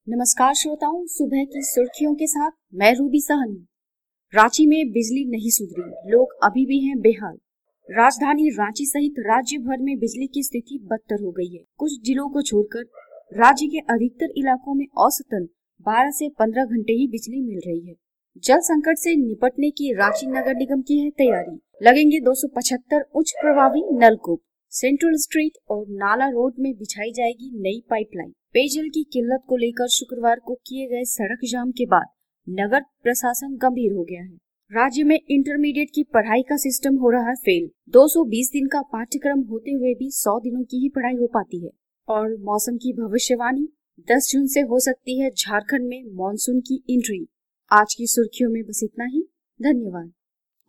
नमस्कार श्रोताओं, सुबह की सुर्खियों के साथ मैं रूबी सहनी। रांची में बिजली नहीं सुधरी, लोग अभी भी हैं बेहाल। राजधानी रांची सहित राज्य भर में बिजली की स्थिति बदतर हो गई है। कुछ जिलों को छोड़कर राज्य के अधिकतर इलाकों में औसतन 12 से 15 घंटे ही बिजली मिल रही है। जल संकट से निपटने की रांची नगर निगम की है तैयारी। लगेंगे 275 उच्च प्रभावी नलकूप। सेंट्रल स्ट्रीट और नाला रोड में बिछाई जाएगी नई पाइपलाइन। पेयजल की किल्लत को लेकर शुक्रवार को किए गए सड़क जाम के बाद नगर प्रशासन गंभीर हो गया है। राज्य में इंटरमीडिएट की पढ़ाई का सिस्टम हो रहा है फेल। 220 दिन का पाठ्यक्रम होते हुए भी 100 दिनों की ही पढ़ाई हो पाती है। और मौसम की भविष्यवाणी, 10 जून से हो सकती है झारखंड में मानसून की एंट्री। आज की सुर्खियों में बस इतना ही। धन्यवाद।